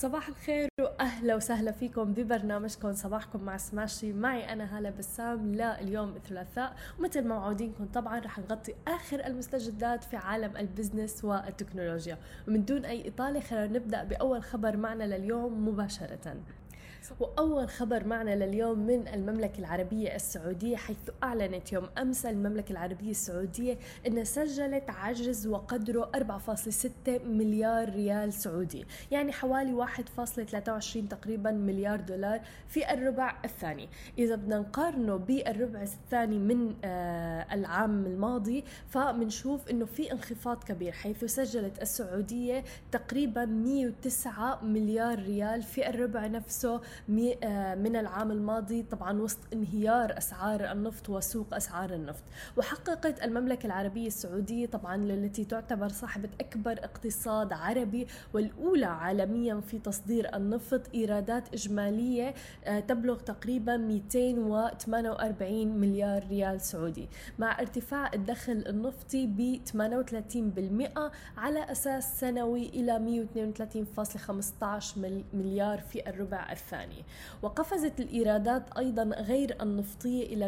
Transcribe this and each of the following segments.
صباح الخير واهلا وسهلا فيكم ببرنامجكم صباحكم مع سماشي. معي انا هالة بسام لليوم الثلاثاء، ومثل ما موعودينكم طبعا رح نغطي اخر المستجدات في عالم البزنس والتكنولوجيا. ومن دون اي اطاله خلينا نبدا باول خبر معنا لليوم مباشره. وأول خبر معنا لليوم من المملكة العربية السعودية، حيث أعلنت يوم أمس المملكة العربية السعودية أنها سجلت عجز وقدره 4.6 مليار ريال سعودي، يعني حوالي 1.23 تقريبا مليار دولار في الربع الثاني. إذا بدنا نقارنه بالربع الثاني من العام الماضي فمنشوف أنه في انخفاض كبير، حيث سجلت السعودية تقريبا 109 مليار ريال في الربع نفسه من العام الماضي، طبعا وسط انهيار أسعار النفط وسوق أسعار النفط. وحققت المملكة العربية السعودية طبعا التي تعتبر صاحبة أكبر اقتصاد عربي والأولى عالميا في تصدير النفط إيرادات إجمالية تبلغ تقريبا 248 مليار ريال سعودي، مع ارتفاع الدخل النفطي ب 38% على أساس سنوي إلى 132.15 مليار في الربع الثاني. وقفزت الإيرادات أيضا غير النفطية إلى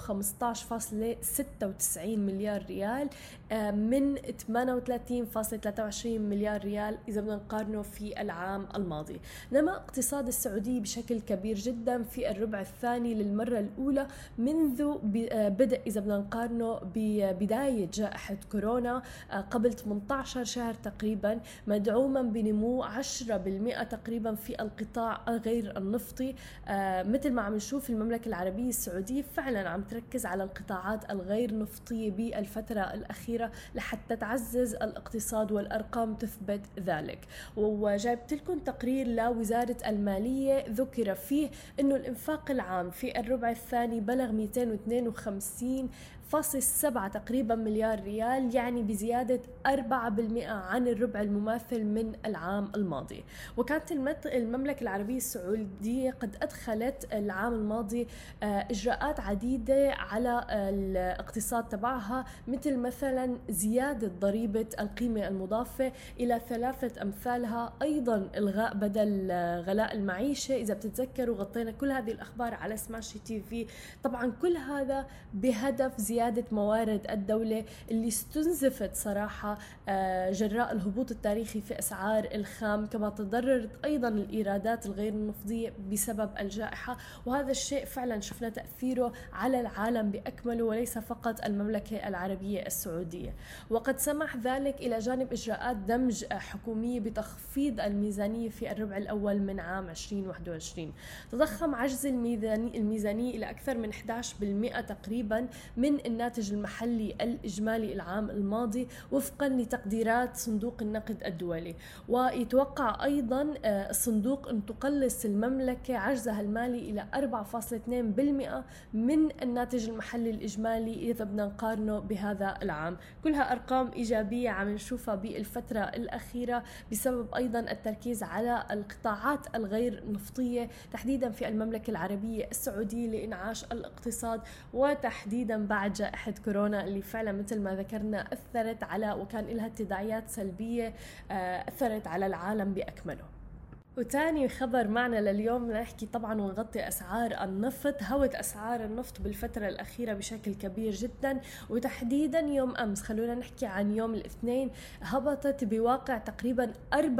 115.96 مليار ريال من 38.23 مليار ريال إذا بدنا نقارنه في العام الماضي. نما اقتصاد السعودية بشكل كبير جدا في الربع الثاني للمرة الأولى منذ بدء، إذا بدنا نقارنه ببداية جائحة كورونا قبل 18 شهر تقريبا، مدعوما بنمو 10% تقريبا في القطاع غير النفطي. مثل ما عم نشوف المملكة العربية السعودية فعلا عم تركز على القطاعات الغير نفطية بالفترة الأخيرة لحتى تعزز الاقتصاد، والأرقام تثبت ذلك. وجايبت لكم تقرير لوزارة المالية ذكر فيه أنه الإنفاق العام في الربع الثاني بلغ 252.7 تقريبا مليار ريال، يعني بزيادة 4% عن الربع المماثل من العام الماضي. وكانت المملكة العربية السعودية قد أدخلت العام الماضي إجراءات عديدة على الاقتصاد تبعها، مثلا زيادة ضريبة القيمة المضافة إلى 3 أمثالها، أيضا إلغاء بدل غلاء المعيشة. إذا بتتذكروا غطينا كل هذه الأخبار على سماشي تي في. طبعا كل هذا بهدف زيادة موارد الدولة اللي استنزفت صراحة جراء الهبوط التاريخي في أسعار الخام، كما تضررت أيضا الإيرادات الغير النفطية بسبب الجائحة. وهذا الشيء فعلا شفنا تأثيره على العالم بأكمله وليس فقط المملكة العربية السعودية. وقد سمح ذلك إلى جانب إجراءات دمج حكومية بتخفيض الميزانية في الربع الأول من عام 2021. تضخم عجز الميزانية إلى أكثر من 11% تقريبا من الناتج المحلي الإجمالي العام الماضي وفقا لتقديرات صندوق النقد الدولي. ويتوقع أيضا الصندوق أن تقلص المملكة عجزها المالي إلى 4.2% من الناتج المحلي الإجمالي إذا بدنا نقارنه بهذا العام. كلها أرقام إيجابية عم نشوفها بالفترة الأخيرة بسبب أيضا التركيز على القطاعات الغير نفطية تحديدا في المملكة العربية السعودية لإنعاش الاقتصاد، وتحديدا بعد جائحة كورونا اللي فعلا مثل ما ذكرنا أثرت على وكان لها تداعيات سلبية أثرت على العالم بأكمله. وتاني خبر معنا لليوم نحكي طبعا ونغطي أسعار النفط. هوت أسعار النفط بالفترة الأخيرة بشكل كبير جدا، وتحديدا يوم أمس خلونا نحكي عن يوم الاثنين هبطت بواقع تقريبا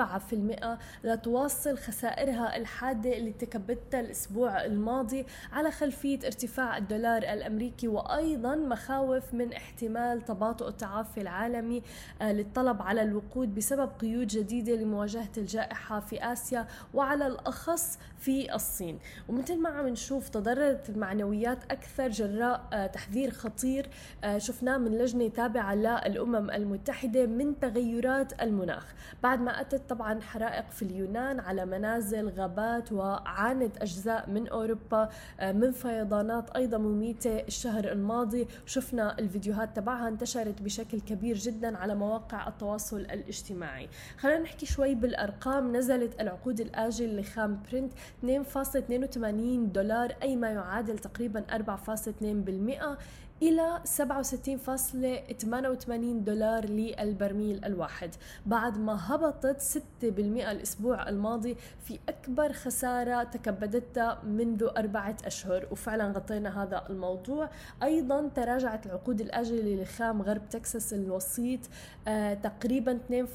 4%، لتواصل خسائرها الحادة اللي تكبدتها الأسبوع الماضي على خلفية ارتفاع الدولار الأمريكي، وأيضا مخاوف من احتمال تباطؤ التعافي العالمي للطلب على الوقود بسبب قيود جديدة لمواجهة الجائحة في آسيا وعلى الأخص في الصين. ومثل ما عم نشوف تضررت المعنويات أكثر جراء تحذير خطير شفناه من لجنة تابعة للأمم المتحدة من تغيرات المناخ، بعد ما أتت طبعا حرائق في اليونان على منازل غابات، وعانت أجزاء من أوروبا من فيضانات أيضا مميتة الشهر الماضي. شفنا الفيديوهات تبعها انتشرت بشكل كبير جدا على مواقع التواصل الاجتماعي. خلينا نحكي شوي بالأرقام. نزلت العقود الآجل لخام برنت 2.82 دولار، أي ما يعادل تقريبا 4.2%، إلى 67.88 دولار للبرميل الواحد، بعد ما هبطت 6% الأسبوع الماضي في أكبر خسارة تكبدتها منذ 4 أشهر. وفعلا غطينا هذا الموضوع. أيضا تراجعت العقود الآجلة لخام غرب تكساس الوسيط تقريبا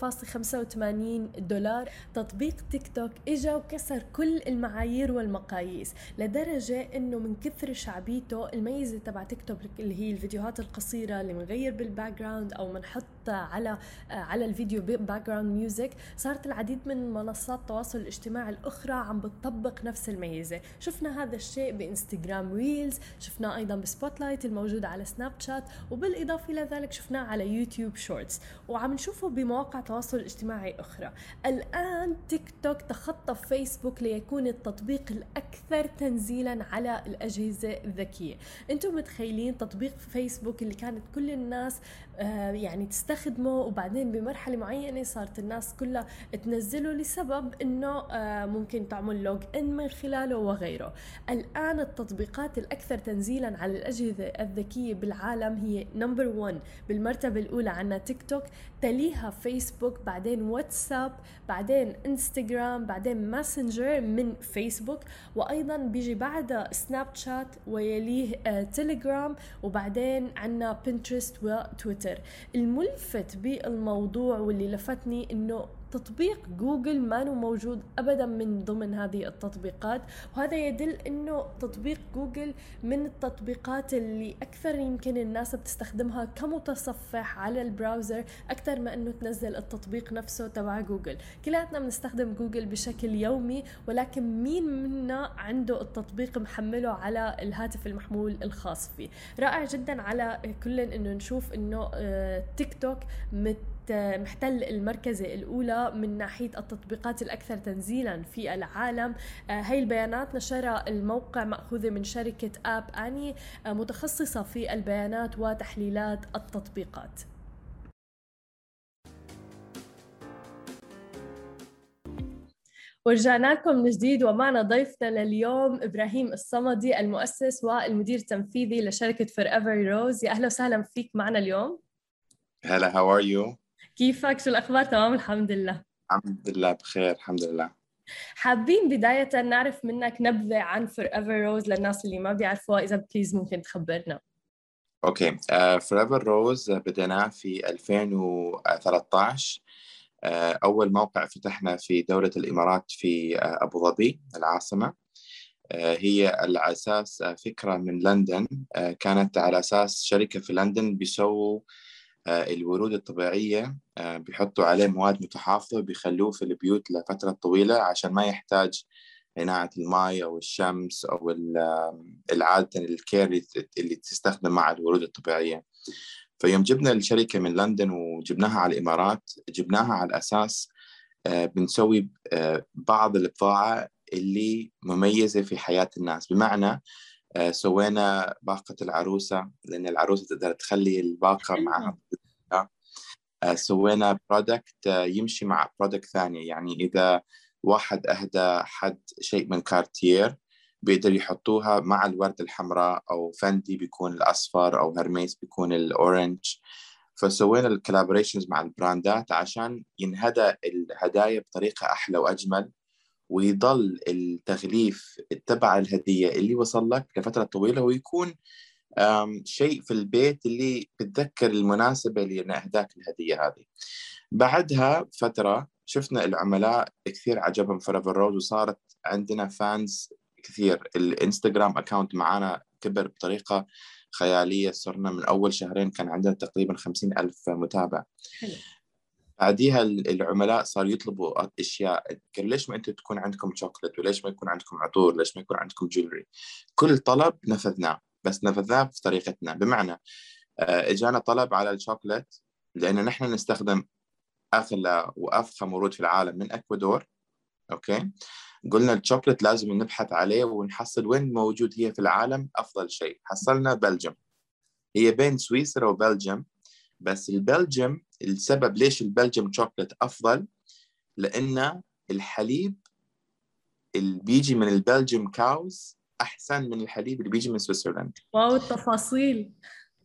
2.85 دولار. تطبيق تيك توك إجا وكسر كل المعايير والمقاييس، لدرجة إنه من كثر شعبيته الميزة تبع تيك توك اللي هي الفيديوهات القصيرة اللي بنغير بالباك جراوند أو بنحط على الفيديو باك جراوند ميوزك، صارت العديد من منصات التواصل الاجتماعي الأخرى عم بتطبق نفس الميزة. شفنا هذا الشيء بإنستغرام ريلز، شفناه أيضا بسبوت لايت الموجودة على سناب شات، وبالإضافة إلى ذلك شفناه على يوتيوب شورتس، وعم نشوفه بمواقع تواصل اجتماعي أخرى. الآن تيك توك تخطى فيسبوك ليكون التطبيق الأكثر تنزيلا على الأجهزة الذكية. انتم متخيلين تطبيق فيسبوك اللي كانت كل الناس يعني تستخدمه، وبعدين بمرحلة معينة صارت الناس كلها تنزله لسبب انه ممكن تعمل لوج ان من خلاله وغيره. الآن التطبيقات الأكثر تنزيلا على الأجهزة الذكية بالعالم هي نمبر 1 بالمرتبة الأولى عنا تيك توك، تليها فيسبوك، بعدين واتساب، بعدين انستغرام، بعدين ماسنجر من فيسبوك، وأيضا بيجي بعدها سناب شات، ويليه تيليجرام، وبعدين عنا بنترست وتويتر. الملفت بالموضوع واللي لفتني إنه تطبيق جوجل ما موجود أبدا من ضمن هذه التطبيقات، وهذا يدل أنه تطبيق جوجل من التطبيقات اللي أكثر يمكن الناس بتستخدمها كمتصفح على البراوزر أكثر ما أنه تنزل التطبيق نفسه تبع جوجل. كلاتنا بنستخدم جوجل بشكل يومي، ولكن مين منا عنده التطبيق محمله على الهاتف المحمول الخاص فيه؟ رائع جدا على كل أنه نشوف أنه تيك توك محتل المركزة الأولى من ناحية التطبيقات الأكثر تنزيلا في العالم. هاي البيانات نشرها الموقع مأخوذة من شركة آب أني متخصصة في البيانات وتحليلات التطبيقات. ورجعنا لكم من جديد، ومعنا ضيفنا لليوم إبراهيم الصمدي، المؤسس والمدير التنفيذي لشركة Forever Rose. يا أهلا وسهلا فيك معنا اليوم. هلا، how are you؟ كيفك؟ شو الأخبار؟ تمام الحمد لله. الحمد لله بخير الحمد لله. حابين بداية نعرف منك نبذة عن Forever Rose للناس اللي ما بيعرفوها، إذا بليز ممكن تخبرنا. اوكي، Forever Rose بدأناه في 2013. أول موقع فتحنا في دولة الإمارات في أبو ظبي العاصمة. هي على أساس فكرة من لندن. كانت على أساس شركة في لندن بيسووا الورود الطبيعية، بيحطوا عليه مواد متحافظة بيخلوه في البيوت لفترة طويلة عشان ما يحتاج عناية الماء أو الشمس أو العادة الكير اللي تستخدم مع الورود الطبيعية. فيوم جبنا الشركة من لندن وجبناها على الإمارات، جبناها على أساس بنسوي بعض البضاعة اللي مميزة في حياة الناس. بمعنى سوينا باقة العروسة، لأن العروسة تقدر تخلي الباقة معها. سوينا برودكت يمشي مع برودكت ثاني، يعني إذا واحد أهدى حد شيء من كارتير بيقدر يحطوها مع الوردة الحمراء، أو فندي بيكون الأصفر، أو هرميس بيكون الأورنج. فسوينا الكولابوريشنز مع البراندات عشان ينهدى الهدايا بطريقة أحلى وأجمل، ويضل التغليف تبع الهدية اللي وصل لك لفترة طويلة، ويكون شيء في البيت اللي بتذكر المناسبة اللي أهداك الهدية هذه. بعدها فترة شفنا العملاء كثير عجبهم Forever Rose، وصارت عندنا فانز كثير. الانستغرام أكاونت معانا كبر بطريقة خيالية، صرنا من أول شهرين كان عندنا تقريبا 50,000 متابع. بعديها العملاء صار يطلبوا أشياء، قال ليش ما أنتوا تكون عندكم شوكولات، وليش ما يكون عندكم عطور، ليش ما يكون عندكم جولري. كل طلب نفذناه، بس نفذناه بطريقتنا. بمعنى إجانا طلب على الشوكولات، لأن نحن نستخدم أغلى وأفخم ورود في العالم من أكوادور. أوكي، قلنا الشوكولات لازم نبحث عليه ونحصل وين موجود هي في العالم أفضل شيء. حصلنا بلجيم، هي بين سويسرا وبلجيم، بس البلجيم السبب ليش البلجيم شوكولات أفضل لأن الحليب اللي بيجي من البلجيم كاوز أحسن من الحليب اللي بيجي من سويسرلاند. واو التفاصيل.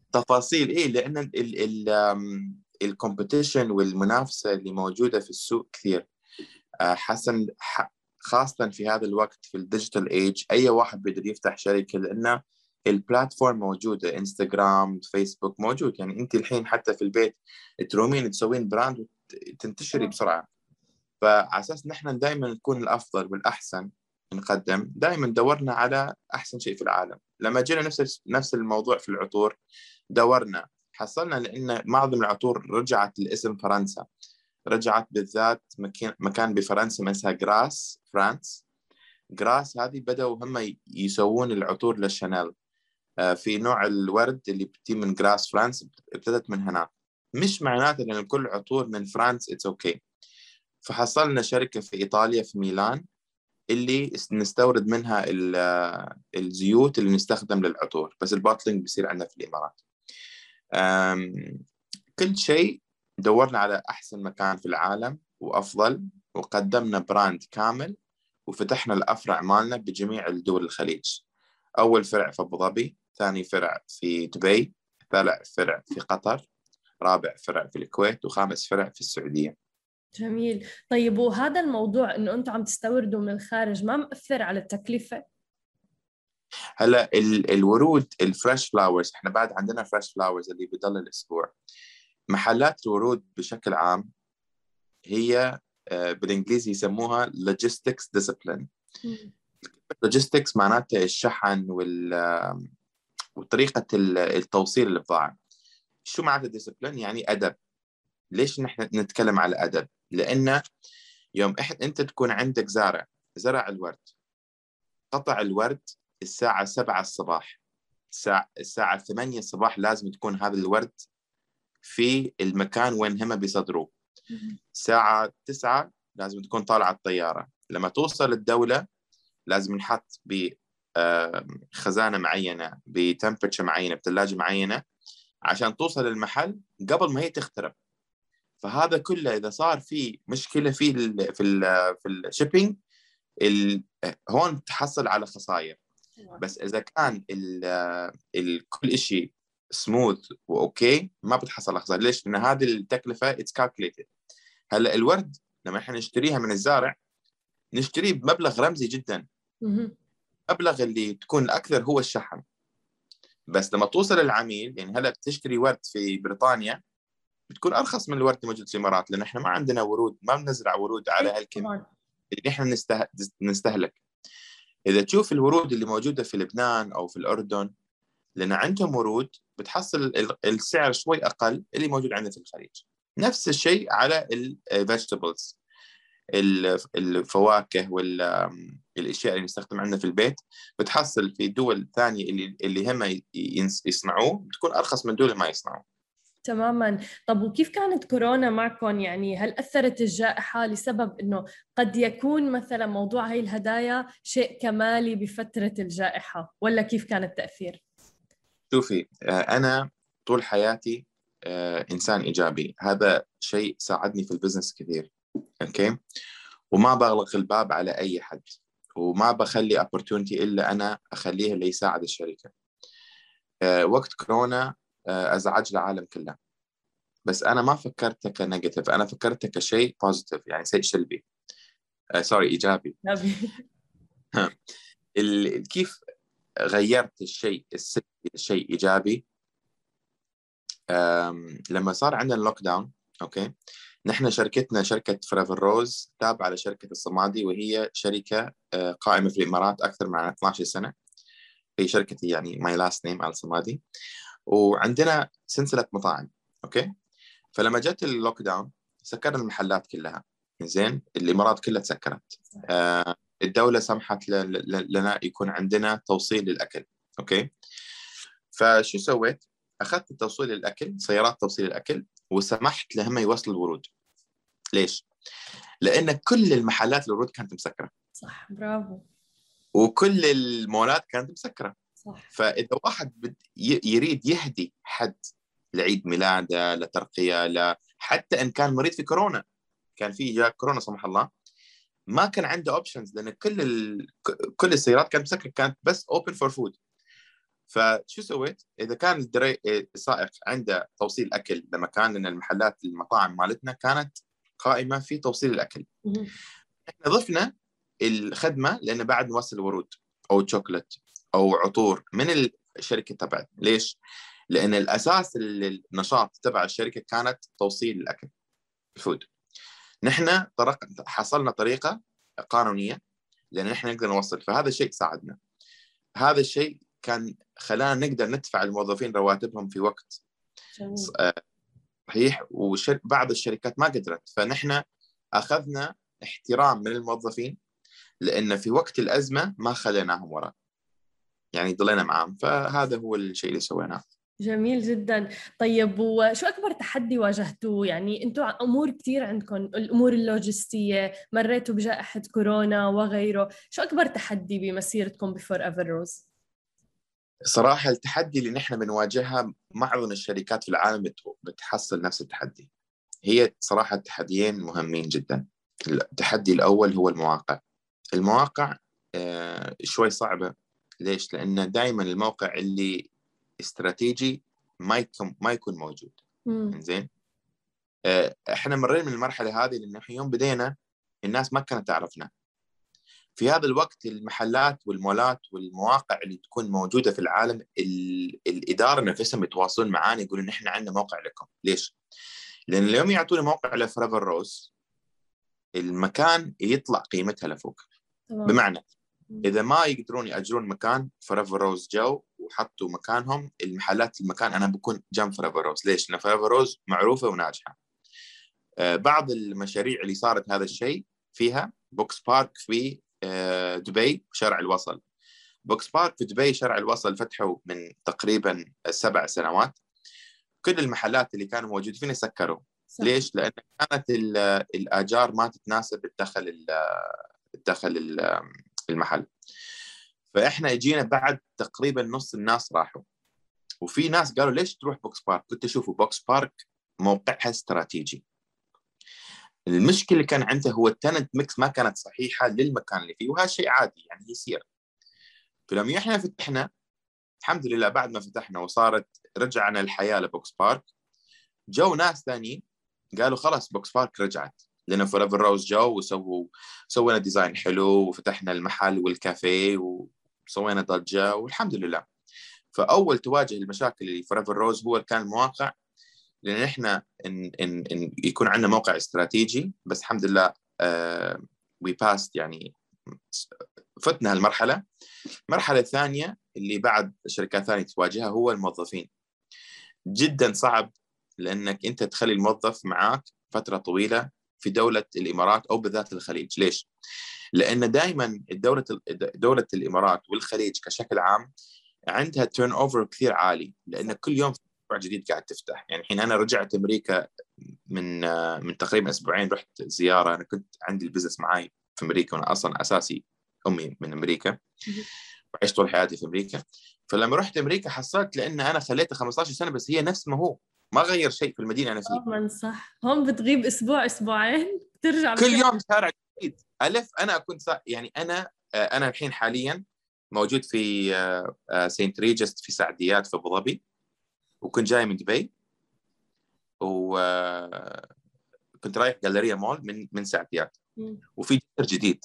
تفاصيل إيه، لأن الكومبيتيشن والمنافسة اللي موجودة في السوق كثير. حسن خاصة في هذا الوقت في الديجيتال ايج، أي واحد بيقدر يفتح شركة، لأن البلاتفورم موجودة، انستغرام، فيسبوك موجود. يعني أنت الحين حتى في البيت ترومين تسوين براند وتنتشري بسرعة. فعلى أساس نحن دائما نكون الأفضل والأحسن نقدم، دائما دورنا على أحسن شيء في العالم. لما جينا نفس الموضوع في العطور، دورنا حصلنا لأن معظم العطور رجعت لاسم فرنسا، رجعت بالذات مكان بفرنسا اسمها جراس فرانس. جراس هذه بدأوا هم يسوون العطور للشانيل في نوع الورد اللي بتجي من جراس فرانس، ابتدت من هناك. مش معناته ان كل عطور من فرانس اتس اوكي. فحصلنا شركة في إيطاليا في ميلان اللي نستورد منها الزيوت اللي نستخدم للعطور، بس الباتلينج بيصير عندنا في الإمارات. كل شيء دورنا على أحسن مكان في العالم وأفضل، وقدمنا براند كامل، وفتحنا الأفرع مالنا بجميع الدول الخليج. أول فرع في أبو ظبي، ثاني فرع في دبي، ثالث فرع في قطر، رابع فرع في الكويت، وخامس فرع في السعودية. جميل. طيب وهذا الموضوع انه انتم عم تستوردوا من الخارج ما مأثر على التكلفة؟ هلا الورود الفريش فلاورز، احنا بعد عندنا فريش فلاورز اللي بيضل الاسبوع. محلات الورود بشكل عام هي بالانجليزي يسموها logistics discipline. logistics معناته الشحن وطريقة التوصيل البضاعة. شو معناته discipline؟ يعني أدب. ليش نحن نتكلم على أدب؟ لأن يوم أنت تكون عندك زرع الورد، قطع الورد الساعة 7 الصباح، الساعة 8 الصباح لازم تكون هذا الورد في المكان وين هم بيصدروه. الساعة 9 لازم تكون طالعة الطيارة. لما توصل الدولة لازم نحط بخزانة معينة، بتمبرتشر معينة، بثلاجة معينة، عشان توصل المحل قبل ما هي تخترب. فهذا كله إذا صار في مشكلة في الشيبينج، هون تحصل على خسائر. بس إذا كان كل شيء سموث وأوكي، ما بتحصل على خسائر. ليش؟ لأن هذه التكلفة it's calculated. هلا الورد لما احنا نشتريها من الزارع نشتريه بمبلغ رمزي جدا. المبلغ اللي تكون الأكثر هو الشحن. بس لما توصل العميل، يعني هلا بتشتري ورد في بريطانيا بتكون أرخص من الورد الموجود في الإمارات، لأن احنا ما عندنا ورود، ما بنزرع ورود على هالكمية اللي احنا نستهلك. إذا تشوف الورود اللي موجودة في لبنان أو في الأردن، لأن عندهم ورود بتحصل السعر شوي أقل اللي موجود عندنا في الخليج. نفس الشيء على الفيجيتابلز، الفواكه والاشياء اللي نستخدم عندنا في البيت، بتحصل في دول ثانيه اللي هم يصنعوه بتكون ارخص من دول ما يصنعوه. تماما. طب وكيف كانت كورونا معكم؟ يعني هل أثرت الجائحة لسبب أنه قد يكون مثلا موضوع هاي الهدايا شيء كمالي بفترة الجائحة، ولا كيف كان التأثير؟ شوفي، أنا طول حياتي إنسان إيجابي. هذا شيء ساعدني في البزنس كثير. أوكي، وما بغلق الباب على أي حد، وما بخلي opportunity إلا أنا أخليه اللي يساعد الشركة. وقت كورونا أزعج العالم كله، بس أنا ما فكرته كنيجاتيف، أنا فكرته كشيء بوزيتيف، يعني شيء سلبي. سوري، إيجابي. كيف غيرت الشيء السلبي لشيء إيجابي؟ لما صار عندنا لوك داون، أوكي، نحن شركتنا شركة فريفر روز تابعة لشركة الصمادي، وهي شركة قائمة في الإمارات أكثر من 12 سنة. هي شركتي، يعني ماي لاست نيم آل صمادي، وعندنا سلسلة مطاعم. أوكي، فلما جت اللوك داون سكرنا المحلات كلها. زين، الإمارات كلها تسكرت. الدولة سمحت لنا يكون عندنا توصيل للأكل. أوكي، فشو سويت؟ أخذت توصيل الأكل، سيارات توصيل الأكل، وسمحت لهم يوصلوا الورود. ليش؟ لأن كل المحلات الورود كانت مسكرة. صح، برافو. وكل المولات كانت مسكرة. صح. فإذا واحد يريد يهدي حد لعيد ميلاده، لترقية، حتى إن كان مريض في كورونا، كان في جاء كورونا سمح الله، ما كان عنده اوبشنز، لأن كل السيارات كانت مسكرة، كانت بس open for food. فشو سويت؟ إذا كان السائق عنده توصيل أكل، لما كان لنا المحلات المطاعم مالتنا كانت قائمة في توصيل الأكل، إحنا ضفنا الخدمة لأن بعد نوصل ورود أو شوكولات أو عطور من الشركة تبعنا. ليش؟ لأن الأساس النشاط تبع الشركة كانت توصيل الأكل، الفود. نحن حصلنا طريقة قانونية لأن نحن نقدر نوصل، فهذا الشيء ساعدنا. هذا الشيء كان خلانا نقدر ندفع الموظفين رواتبهم في وقت صحيح، وبعض الشركات ما قدرت، فنحن أخذنا احترام من الموظفين لأن في وقت الأزمة ما خليناهم وراء، يعني ضلينا معهم. فهذا هو الشيء اللي سويناه. جميل جدا. طيب وشو أكبر تحدي واجهتوه؟ يعني أنتم أمور كتير عندكم، الأمور اللوجستية، مريتوا بجائحة كورونا وغيره، شو أكبر تحدي بمسيرتكم بفور ايفر روز؟ صراحة التحدي اللي نحن بنواجهها معظم الشركات في العالم بتحصل نفس التحدي. هي صراحة تحديين مهمين جدا. التحدي الأول هو المواقع شوي صعبة. ليش؟ لأن دائما الموقع اللي استراتيجي ما يكون موجود. إنزين، احنا مرينا من المرحلة هذه لأن يوم بدينا الناس ما كانت تعرفنا. في هذا الوقت المحلات والمولات والمواقع اللي تكون موجودة في العالم، الإدارة نفسهم يتواصلون معانا يقولون نحن عندنا موقع لكم. ليش؟ لأن اليوم يعطون موقع لفوريفر روز، المكان يطلع قيمتها لفوق. بمعنى إذا ما يقدرون يأجرون مكان، فوريفر روز جو وحطوا مكانهم المحلات، المكان أنا بكون جنب فوريفر روز. ليش؟ لأن فوريفر روز معروفة وناجحة. بعض المشاريع اللي صارت هذا الشيء فيها بوكس بارك في دبي شارع الوصل. بوكس بارك في دبي شارع الوصل فتحوا من تقريبا 7 سنوات. كل المحلات اللي كانوا موجودين فينا سكروا. صح. ليش؟ لأن كانت الآجار ما تتناسب الدخل المحل. فإحنا جينا بعد تقريبا نص الناس راحوا، وفي ناس قالوا ليش تروح بوكس بارك؟ كنت أشوفوا بوكس بارك موقعها استراتيجي. المشكلة اللي كان عنده هو التنت ميكس ما كانت صحيحة للمكان اللي فيه، وهذا شيء عادي يعني يصير. فلما احنا فتحنا الحمد لله، بعد ما فتحنا وصارت رجعنا الحياة لبوكس بارك، جو ناس ثانيين قالوا خلاص بوكس بارك رجعت، لأن فوريفر روز جو سوينا ديزاين حلو وفتحنا المحل والكافيه وسوينا ضجة والحمد لله. فأول تواجه المشاكل اللي فوريفر روز هو كان المواقع، لأن إحنا إن يكون عندنا موقع استراتيجي، بس الحمد لله we passed، يعني فتنا هالمرحلة. المرحلة الثانية اللي بعد شركات ثانية تواجهها هو الموظفين. جدا صعب لأنك أنت تخلي الموظف معاك فترة طويلة في دولة الإمارات أو بالذات الخليج. ليش؟ لأن دائما دولة الإمارات والخليج كشكل عام عندها تيرن أوفر كثير عالي، لأن كل يوم مشروع جديد قاعد تفتح. يعني الحين أنا رجعت أمريكا من تقريبا أسبوعين، رحت زيارة. أنا كنت عندي البزنس معاي في أمريكا، وأنا أصلا أساسي أمي من أمريكا وعشت طول حياتي في أمريكا. فلما رحت أمريكا حصلت، لأن أنا خليته 15 سنة بس هي نفس ما هو، ما غير شيء في المدينة أنا فيه. طبعا صح. هون بتغيب أسبوع أسبوعين ترجع كل يوم شارع جديد. ألف أنا أكون يعني أنا الحين حاليا موجود في سينت ريجست في سعديات في أبو ظبي، وكنت جاي من دبي، وكنت رايح جاليريا مول من ساعتيات، وفي جسر جديد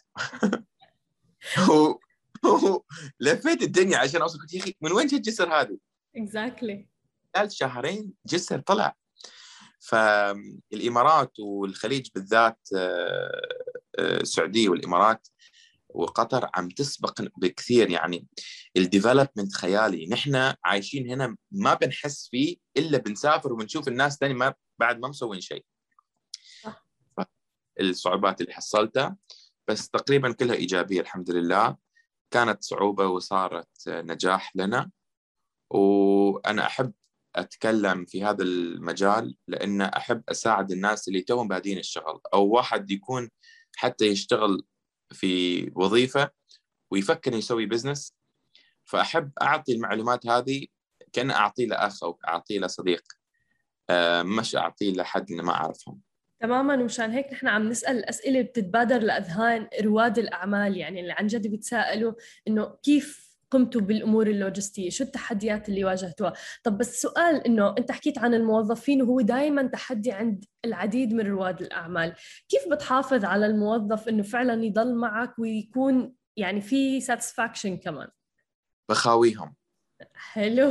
لفيت الدنيا عشان أوصل. قلت يا أخي من وين جاء الجسر هذا؟ exactly. قال شهرين جسر طلع. فالإمارات والخليج بالذات، السعودية والإمارات وقطر عم تسبق بكثير. يعني الديفلوبمنت خيالي. نحن عايشين هنا ما بنحس فيه إلا بنسافر وبنشوف الناس تاني ما بعد ما مسوين شيء. الصعوبات اللي حصلتها بس تقريبا كلها إيجابية الحمد لله. كانت صعوبة وصارت نجاح لنا، وأنا أحب أتكلم في هذا المجال لأن أحب أساعد الناس اللي توهم بادين الشغل، أو واحد يكون حتى يشتغل في وظيفة ويفكر يسوي بزنس. فأحب أعطي المعلومات هذه كأن أعطي له أخ أو أعطي له صديق، مش أعطي له حد ما أعرفهم. تماما. ومشان هيك نحن عم نسأل الأسئلة بتتبادر لأذهان رواد الأعمال، يعني اللي عن جد بيتساءلوا إنه كيف قمتوا بالأمور اللوجستية؟ شو التحديات اللي واجهتوها؟ طب بس سؤال، إنه أنت حكيت عن الموظفين وهو دائما تحدي عند العديد من رواد الأعمال، كيف بتحافظ على الموظف إنه فعلا يضل معك ويكون يعني في satisfaction كمان؟ بخاويهم. حلو.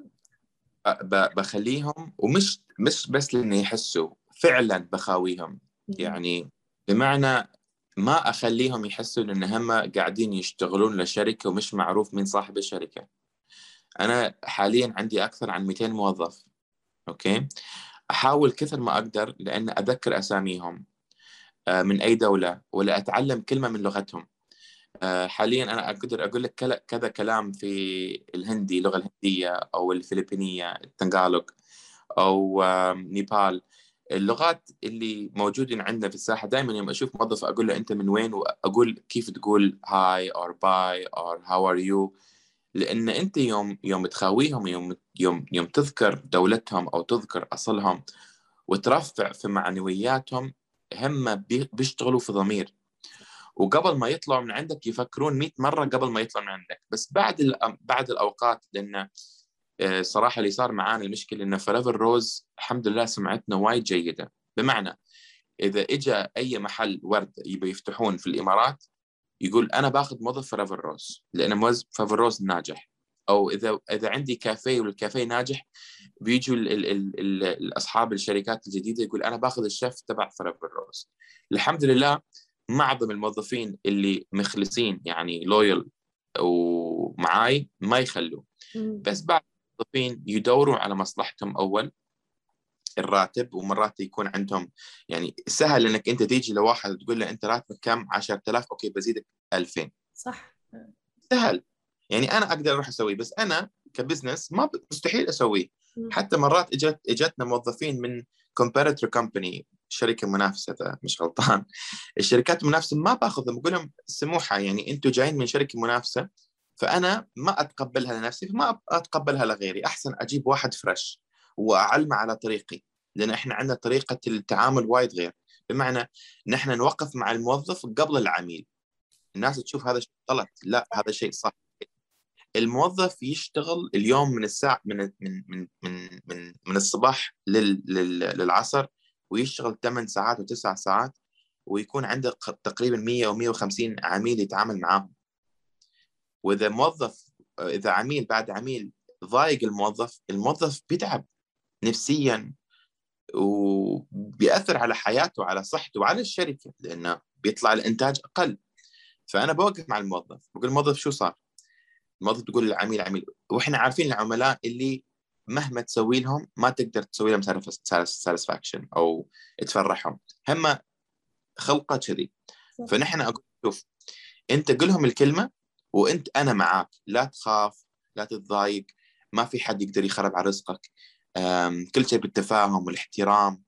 بخليهم، ومش بس لأن يحسوا، فعلا بخاويهم. يعني بمعنى ما أخليهم يحسوا إن هم قاعدين يشتغلون لشركة ومش معروف مين صاحب الشركة. أنا حاليا عندي أكثر عن 200 موظف. أوكي، أحاول كثر ما أقدر لأن أذكر أساميهم من أي دولة، ولا أتعلم كلمة من لغتهم. حاليا أنا أقدر أقول لك كذا كلام في الهندي، اللغة الهندية أو الفلبينية التنغالوج، أو نيبال. اللغات اللي موجودين عندنا في الساحة، دائما يوم أشوف موظف أقول له أنت من وين، وأقول كيف تقول هاي أو باي أو هاو ار يو. لأن أنت يوم تخاويهم، يوم تذكر دولتهم أو تذكر أصلهم وترفع في معنوياتهم، هم بيشتغلوا في ضمير. وقبل ما يطلعوا من عندك يفكرون 100 مرة قبل ما يطلعوا من عندك. بس بعد الأوقات، لأن صراحة اللي صار معانا المشكلة إن فوريفر روز الحمد لله سمعتنا وايد جيدة. بمعنى إذا إجا أي محل ورد يبي يفتحون في الإمارات، يقول أنا باخذ موظف فوريفر روز لأن موظف فوريفر روز ناجح. أو إذا عندي كافيه والكافيه ناجح، بيجوا أصحاب الشركات الجديدة يقول أنا باخذ الشيف تبع فوريفر روز. الحمد لله معظم الموظفين اللي مخلصين يعني لويال ومعاي ما يخلوا. بس بعض الموظفين يدوروا على مصلحتهم أول، الراتب. ومرات يكون عندهم يعني سهل انك انت تيجي لواحد تقول له انت راتبك كم؟ 10,000، اوكي بزيدك 2000. صح. سهل. يعني انا اقدر اروح اسويه، بس انا كبزنس ما مستحيل اسويه. حتى مرات اجتنا موظفين من كومبيتيتور كومباني، شركه منافسه إذا مش غلطان. الشركات المنافسه ما باخذهم، اقول لهم سموحه، يعني انتم جايين من شركه منافسه، فانا ما اتقبلها لنفسي، فما اتقبلها لغيري. احسن اجيب واحد فريش واعلمه على طريقي، لان احنا عندنا طريقه التعامل وايد غير. بمعنى نحن نوقف مع الموظف قبل العميل. الناس تشوف هذا شيء غلط، لا هذا شيء صح. الموظف يشتغل اليوم من الساعة من الصباح للعصر، ويشتغل 8 ساعات و9 ساعات، ويكون عنده تقريبا 100 و 150 عميل يتعامل معاهم. إذا عميل بعد عميل ضايق الموظف بيتعب نفسيا، وبيأثر على حياته، على صحته، وعلى الشركة، لأنه بيطلع الإنتاج أقل. فأنا بوقف مع الموظف، بقول الموظف شو صار؟ الموظف تقول العميل عميل. واحنا عارفين العملاء اللي مهما تسوي لهم ما تقدر تسوي لهم ساتسفاكشن او تفرحهم، هم خلقه كذي. فنحن اقول شوف، انت قل لهم الكلمه، انا معاك، لا تخاف، لا تتضايق، ما في حد يقدر يخرب على رزقك، كل شيء بالتفاهم والاحترام.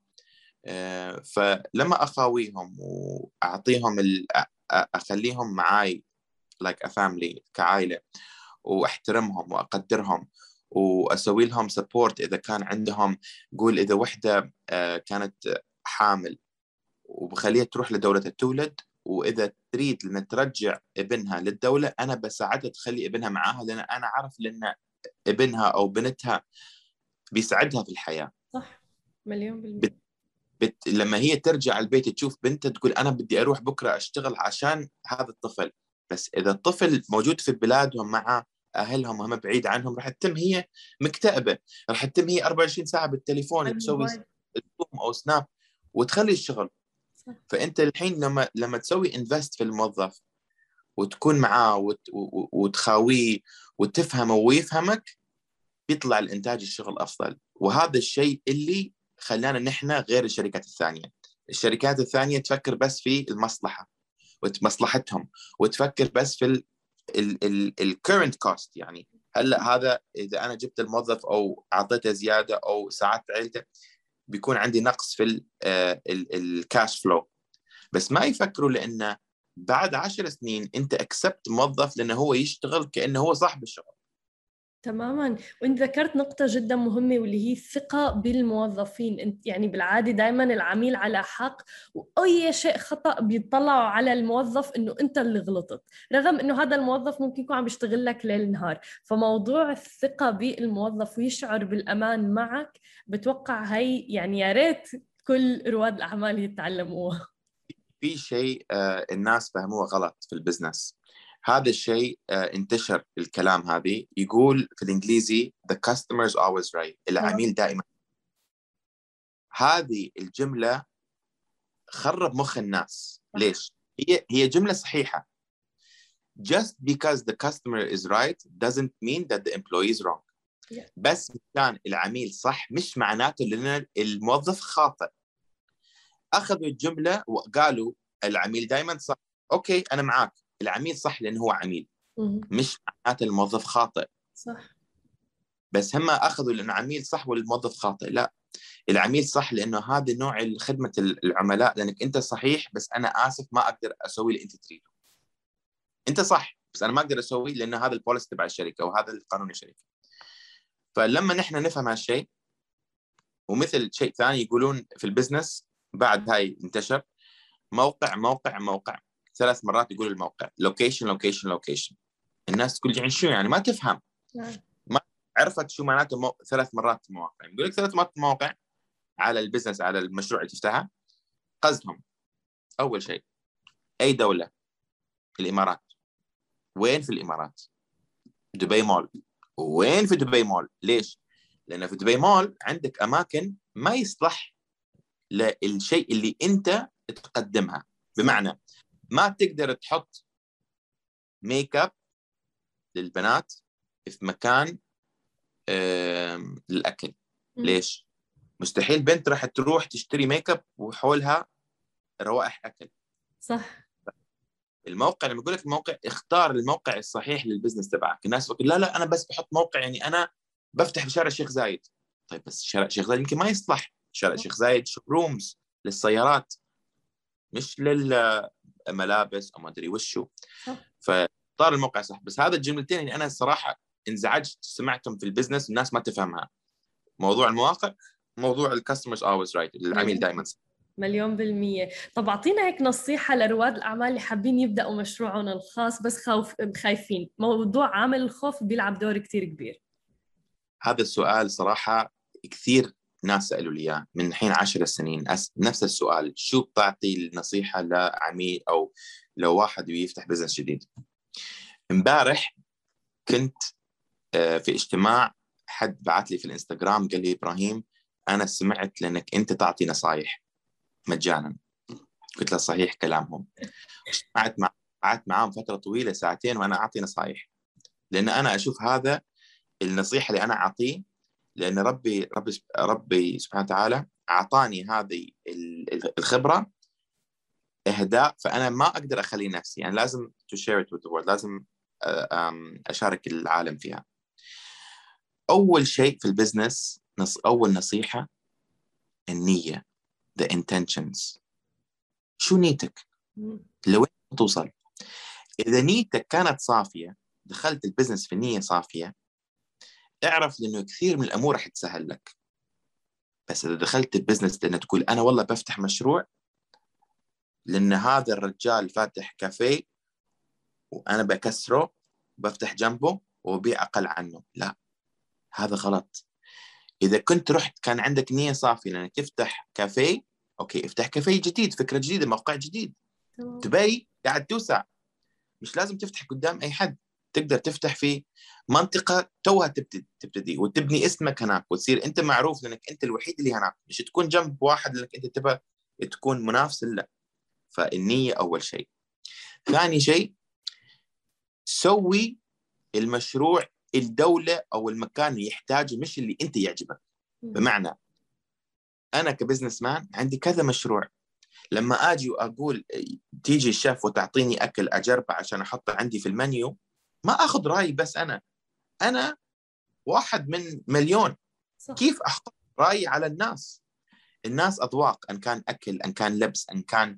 فلما اخاويهم واعطيهم اخليهم معاي like a family، كعائله، واحترمهم واقدرهم، واسوي لهم سبورت اذا كان عندهم. قول اذا وحده كانت حامل، وبخليها تروح لدولة تولد، واذا تريد لان ترجع ابنها للدولة، انا بساعدها تخلي ابنها معاها، لان انا اعرف لان ابنها او بنتها بيساعدها في الحياة. صح، مليون بالمية. لما هي ترجع البيت تشوف بنتها تقول أنا بدي أروح بكرة أشتغل عشان هذا الطفل. بس إذا الطفل موجود في بلادهم مع أهلهم وهم بعيد عنهم، راح تتم هي مكتئبة، راح تتم هي 24 ساعة بالتليفون تسوي زوم أو سناب وتخلي الشغل. صح. فأنت الحين لما تسوي انفست في الموظف وتكون معاه وتخاويه وتفهمه ويفهمك، بيطلع الإنتاج الشغل أفضل. وهذا الشيء اللي خلانا نحن غير الشركات الثانية. الشركات الثانية تفكر بس في المصلحة ومصلحتهم، وتفكر بس في الكورنت كوست. يعني هلا هذا إذا أنا جبت الموظف أو أعطيته زيادة أو ساعات عيلته، بيكون عندي نقص في الكاش فلو. بس ما يفكروا لأنه بعد 10 سنين أنت أكسبت موظف لأنه هو يشتغل كأنه هو صاحب الشغل. تماما. وانت ذكرت نقطة جدا مهمة واللي هي الثقة بالموظفين. انت يعني بالعادة دائما العميل على حق، واي شيء خطأ بيطلعوا على الموظف انه انت اللي غلطت، رغم انه هذا الموظف ممكن يكون عم بيشتغل لك ليل نهار. فموضوع الثقة بالموظف ويشعر بالامان معك، بتوقع هي يعني يا ريت كل رواد الاعمال يتعلموها. في شيء الناس فهموه غلط في البزنس. هذا الشيء انتشر الكلام هذه، يقول في الإنجليزي the customer is always right، العميل دائما. هذه الجملة خرب مخ الناس. ليش؟ هي جملة صحيحة. Just because the customer is right doesn't mean that the employee is wrong. بس كان العميل صح مش معناته لأن الموظف خاطئ. أخذوا الجملة وقالوا العميل دائما صح. أوكي أنا معاك، العميل صح لأنه هو عميل، مش معناته الموظف خاطئ. صح. بس هم أخذوا لأن العميل صح والموظف خاطئ. لا، العميل صح لأنه هذا نوع خدمة العملاء، لأنك أنت صحيح بس أنا آسف ما أقدر أسوي اللي أنت تريده. أنت صح بس أنا ما أقدر أسوي لأن هذا البوليسي تبع الشركة وهذا القانون الشركة. فلما نحن نفهم هالشيء، ومثل شيء ثاني يقولون في البزنس بعد هاي انتشر، موقع موقع موقع. 3 مرات يقول الموقع لوكيشن لوكيشن لوكيشن. الناس تقول يعني شو يعني ما تفهم. ما عرفت شو معناته 3 مرات مواقع. يقول لك 3 مرات مواقع على البزنس، على المشروع اللي تفتحه. قصدهم أول شيء أي دولة؟ الإمارات. وين في الإمارات؟ دبي مول. وين في دبي مول؟ ليش؟ لأن في دبي مول عندك أماكن ما يصلح للشيء اللي أنت تقدمها. بمعنى ما تقدر تحط ميك اب للبنات في مكان للأكل. ليش؟ مستحيل بنت راح تروح تشتري ميك اب وحولها روائح أكل. صح. الموقع لما يقول لك الموقع، اختار الموقع الصحيح للبزنس تبعك. الناس بقول لا أنا بس بحط موقع، يعني أنا بفتح في شارع الشيخ زايد. طيب بس شارع الشيخ زايد يمكن ما يصلح. شارع الشيخ زايد شورومز للسيارات مش للملابس أو ما أدري وشو. فاختار الموقع صح. بس هذا الجملتين يعني أنا الصراحة انزعجت سمعتهم في البزنس الناس ما تفهمها. موضوع المواقع، موضوع الكاستمرز always right، العميل دائما صح. 1,000,000%. طب أعطينا هيك نصيحة لرواد الأعمال اللي حابين يبدأوا مشروعهم الخاص بس خايفين. موضوع عامل الخوف بيلعب دور كتير كبير. هذا السؤال صراحة كثير ناس سألوا لي إياه من حين 10 سنين. نفس السؤال، شو بتعطي النصيحة لعميل أو لو واحد يفتح بزنس جديد؟ امبارح كنت في اجتماع، حد بعت لي في الانستغرام قال لي إبراهيم أنا سمعت لأنك أنت تعطي نصايح مجانا. قلت له صحيح كلامهم. قعدت معاهم فترة طويلة 2 وأنا أعطي نصايح، لأن أنا أشوف هذا النصيحة اللي أنا أعطيه، لأن ربي سبحانه وتعالى أعطاني هذه الخبرة إهداء، فأنا ما أقدر أخلي نفسي، يعني لازم to share it with the world، لازم أشارك العالم فيها. أول شيء في البزنس، أول نصيحة النية، the intentions. شو نيتك؟ لوين توصل؟ إذا نيتك كانت صافية، دخلت البزنس في نية صافية، اعرف لأنه كثير من الأمور رح تسهل لك. بس إذا دخلت البزنس لأنه تقول أنا والله بفتح مشروع لأن هذا الرجال فاتح كافيه وأنا بكسره بفتح جنبه وبيع أقل عنه، لا، هذا غلط. إذا كنت رحت كان عندك نية صافية لأنك تفتح كافيه، أوكي افتح كافيه جديد، فكرة جديدة، موقع جديد. دبي قاعد توسع، مش لازم تفتح قدام أي حد. تقدر تفتح في منطقة توها تبتدي وتبني اسمك هناك وتصير أنت معروف لأنك أنت الوحيد اللي هناك، مش تكون جنب واحد لأنك أنت تبى تكون منافس. لا، فالنية أول شيء. ثاني شيء، سوي المشروع الدولة أو المكان اللي يحتاجه مش اللي أنت يعجبك. بمعنى أنا كبزنس مان عندي كذا مشروع، لما أجي وأقول تيجي الشيف وتعطيني أكل أجربه عشان أحطه عندي في المنيو، ما أخذ رأي بس أنا واحد من مليون. صح. كيف أحط رأي على الناس؟ الناس أذواق، أن كان أكل، أن كان لبس، أن كان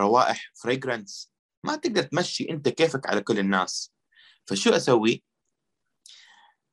روائح fragrance. ما تقدر تمشي أنت كيفك على كل الناس. فشو أسوي؟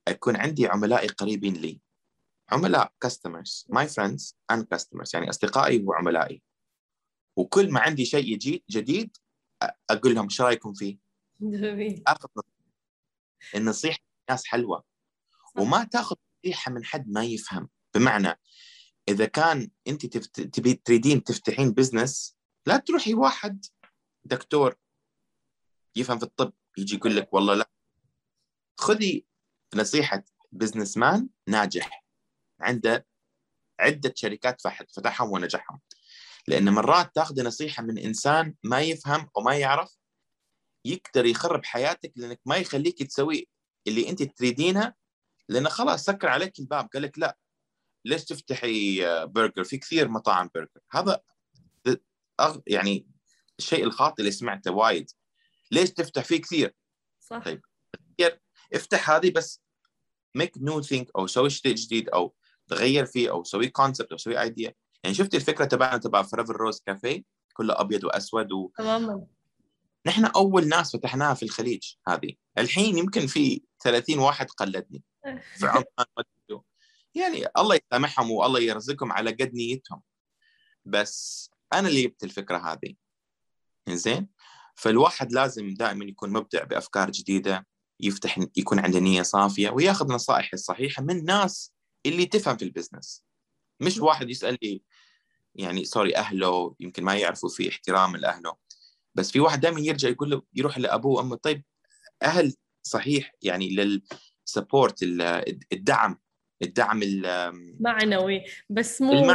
يكون عندي عملائي قريبين لي، عملاء customers my friends and customers، يعني أصدقائي وعملائي، وكل ما عندي شيء جديد أقول لهم شو رأيكم فيه؟ جميل. أخذ النصيحة ناس حلوة، وما تأخذ نصيحة من حد ما يفهم. بمعنى إذا كان أنت تبي تريدين تفتحين بزنس، لا تروحي واحد دكتور يفهم في الطب يجي يقول لك والله لا. خذي نصيحة بزنس مان ناجح عنده عدة شركات فتحهم ونجحهم. لأن مرات تاخذ نصيحة من إنسان ما يفهم وما يعرف، يقدر يخرب حياتك، لأنك ما يخليك تسوي اللي أنت تريدينه، لأنه خلاص سكر عليك الباب، قال لك لا ليش تفتحي برجر، في كثير مطاعم برجر. هذا يعني الشيء الخاطئ اللي سمعته وايد، ليش تفتح فيه كثير؟ صح. طيب افتح هذه بس make new thing، أو سوي شيء جديد، أو تغير فيه، أو سوي concept، أو سوي idea. يعني شفت الفكرة تبعنا تبع فريفر روز كافيه كله أبيض وأسود تماما. نحن أول ناس فتحناها في الخليج. هذه الحين يمكن في 30 واحد قلدني في عمان. يعني الله يسامحهم والله يرزقهم على قد نيتهم، بس أنا اللي جبت الفكرة هذه. إنزين، فالواحد لازم دائما يكون مبدع بأفكار جديدة، يفتح، يكون عنده نية صافية، وياخذ نصائح الصحيحة من ناس اللي تفهم في البزنس، مش واحد يسأل لي يعني سوري أهله يمكن ما يعرفوا في احترام لأهله. بس في واحد دائما يرجع يقول له، يروح لأبوه وأمه. طيب أهل صحيح يعني للسبورت، الدعم معنوي، بس مو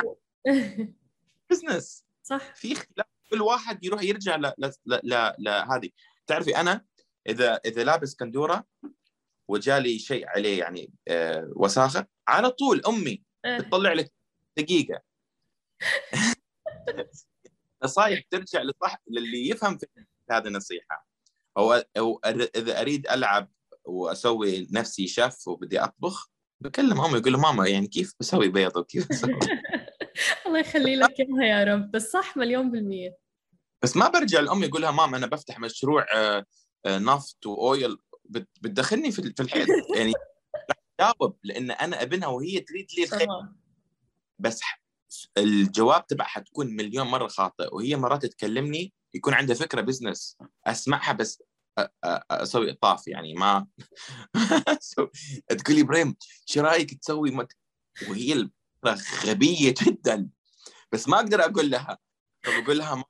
بزنس. صح. في اختلاف، كل واحد يروح يرجع لهذه. تعرفي أنا إذا لابس كندورة وجالي شيء عليه يعني وساخة، على طول أمي تطلع لك دقيقة نصايح ترجع لصح للي يفهم في هذه النصيحة. أو إذا أريد ألعب وأسوي نفسي شيف وبدي أطبخ، بكلم أمي يقول له ماما يعني كيف بسوي بيض وكيف بسوي الله يخلي لك إياها يا رب. بس صح، مليون بالمية. بس ما برجع لأمي يقول لها ماما أنا بفتح مشروع نفط وأويل، بتدخلني في الحيط يعني. جاوب لأن أنا ابنها وهي تريد لي الخير. بس الجواب تبعها حتكون مليون مرة خاطئ، وهي مرات تكلمني يكون عندها فكرة بزنس أسمعها بس أسوي إطاف يعني ما تقول لي إبراهيم شو رأيك تسوي وهي غبية جدا، بس ما أقدر أقول لها. فبقول لها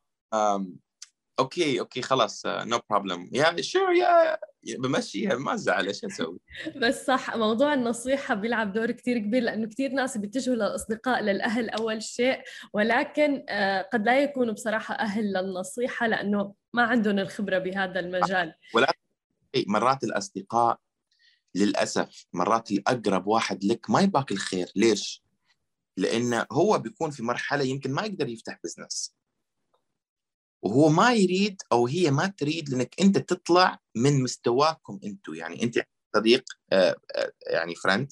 اوكي خلاص نو بروبلم يا شور يا بمشيها ما زعل ايش اسوي. بس صح، موضوع النصيحة بيلعب دور كتير كبير، لأنه كتير ناس بيتجهوا للأصدقاء للأهل أول شيء، ولكن قد لا يكونوا بصراحة أهل للنصيحة لأنه ما عندهم الخبرة بهذا المجال. ولا مرات الأصدقاء للأسف مرات الأقرب واحد لك ما يباك الخير. ليش؟ لأنه هو بيكون في مرحلة يمكن ما يقدر يفتح بزنس، وهو ما يريد أو هي ما تريد لأنك أنت تطلع من مستواكم أنتوا. يعني أنت صديق يعني فريند،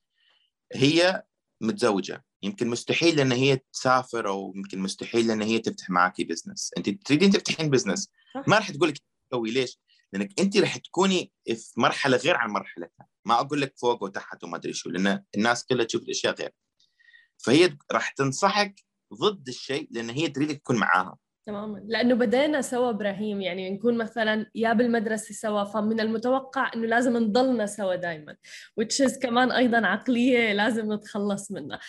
هي متزوجة، يمكن مستحيل لأن هي تسافر، أو يمكن مستحيل لأن هي تفتح معاكي بزنس. أنت تريدين تفتحين بزنس، ما راح تقول لك تسوي. ليش؟ لأنك أنت راح تكوني في مرحلة غير عن مرحلتها. ما أقول لك فوق وتحت وما أدري شو، لأن الناس كلها تشوف الأشياء غير. فهي راح تنصحك ضد الشيء لأن هي تريدك تكون معاها. تماما، لأنه بدينا سوا إبراهيم، يعني نكون مثلا يا بالمدرسة سوا، فمن المتوقع إنه لازم نضلنا سوا دايما، which is كمان أيضا عقلية لازم نتخلص منها.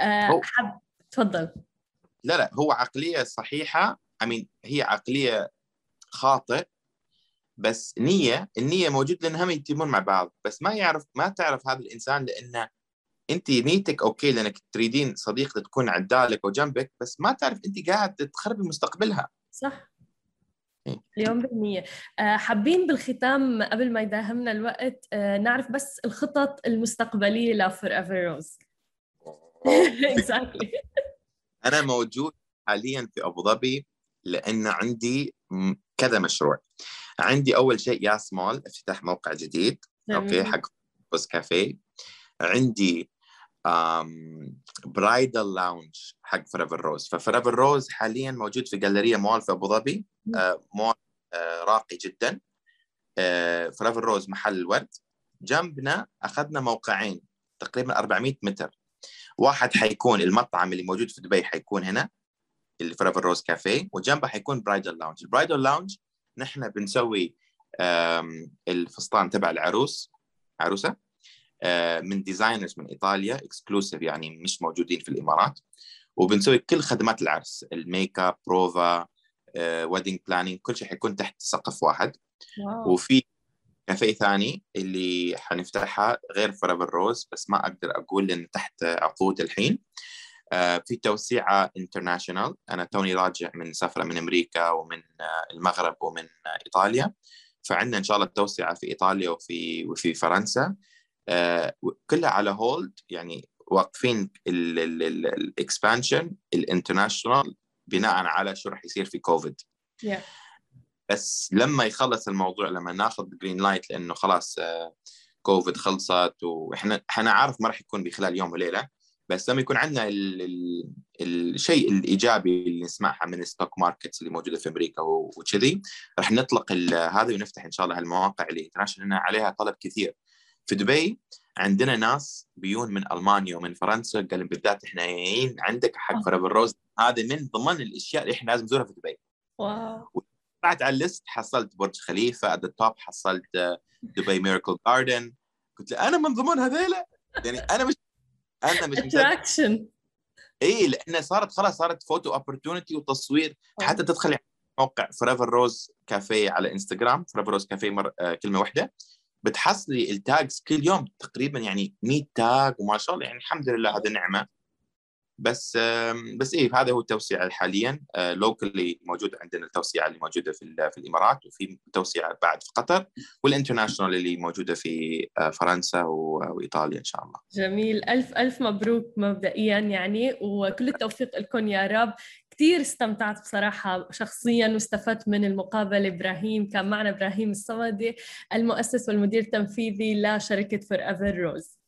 تفضل. لا هو عقلية صحيحة، هي عقلية خاطئ، بس النية موجود لأنهم يتمون مع بعض. بس ما تعرف هذا الإنسان، لأنه أنت نيتك أوكي لأنك تريدين صديقة تكون عدالك وجنبك، بس ما تعرف أنت قاعد تخربي مستقبلها. صح، مليون بالمية. حابين بالختام قبل ما يداهمنا الوقت نعرف بس الخطط المستقبلية لفوريفر روز. exactly. أنا موجود حاليا في أبو ظبي لأن عندي كذا مشروع. عندي أول شيء يا سمول افتتاح موقع جديد أوكي حق بوز كافيه. عندي برايدل لاونج حق فريفر روز. ففريفر روز حاليا موجود في جاليريا مول في أبو ظبي، مول راقي جدا. فريفر روز محل الورد جنبنا أخذنا موقعين تقريبا 400 متر. واحد حيكون المطعم اللي موجود في دبي، حيكون هنا اللي فوريفر روز كافيه، وجنبه حيكون برايدل لاونج. البرايدل لاونج نحن بنسوي الفستان تبع عروسة من ديزاينرز من إيطاليا اكسكلوسيف، يعني مش موجودين في الإمارات، وبنسوي كل خدمات العرس، الميك اب، بروفا، ويدنج بلانينج، كل شيء حيكون تحت سقف واحد. واو. وفي كافيه ثاني اللي حنفتحها غير فوريفر روز، بس ما أقدر أقول لأن تحت عقود الحين. في توسيعة انترناشونال، أنا توني راجع من سفرة من أمريكا ومن المغرب ومن إيطاليا، فعندنا إن شاء الله توسعة في إيطاليا وفي فرنسا، كلها على هولد، يعني واقفين الاكسبانشن الانترناشونال بناء على شو راح يصير في كوفيد. yeah. بس لما يخلص الموضوع، لما ناخذ جرين لايت، لأنه خلاص كوفيد خلصت، وإحنا عارف ما راح يكون بخلال يوم وليلة، بس لما يكون عندنا الشيء الإيجابي اللي نسمعها من الستوك ماركتس اللي موجودة في أمريكا وكذي، راح نطلق هذا ونفتح إن شاء الله المواقع اللي انترناشونال عليها طلب كثير. في دبي عندنا ناس بيون من ألمانيا ومن فرنسا، قال بالذات إحنا جايين عندك حق فوريفر روز، هذا من ضمن الأشياء اللي إحنا لازم نزورها في دبي. واو. طلعت على الليست، حصلت برج خليفة at the top، حصلت دبي ميراكل جاردن. قلت له أنا من ضمن هذيلا، يعني أنا مش attraction. اي، لان صارت فوتو اوبورتونيتي وتصوير. حتى تدخلي موقع فوريفر روز كافيه على انستغرام، فوريفر روز كافيه كلمه واحده، بتحصلي التاجز كل يوم تقريبا، يعني 100 تاج، وما شاء الله، يعني الحمد لله هذا نعمه. بس ايه، هذا هو التوسيع حاليا. لوكالي موجود عندنا التوسيع اللي موجوده في الامارات، وفي توسيع بعد في قطر، والانترناشونال اللي موجوده في فرنسا وايطاليا ان شاء الله. جميل، ألف ألف مبروك مبدئيا يعني، وكل التوفيق لكم يا رب. كثير استمتعت بصراحة شخصيا واستفدت من المقابلة. إبراهيم كان معنا، إبراهيم الصمدي، المؤسس والمدير التنفيذي لشركة فوريفر روز.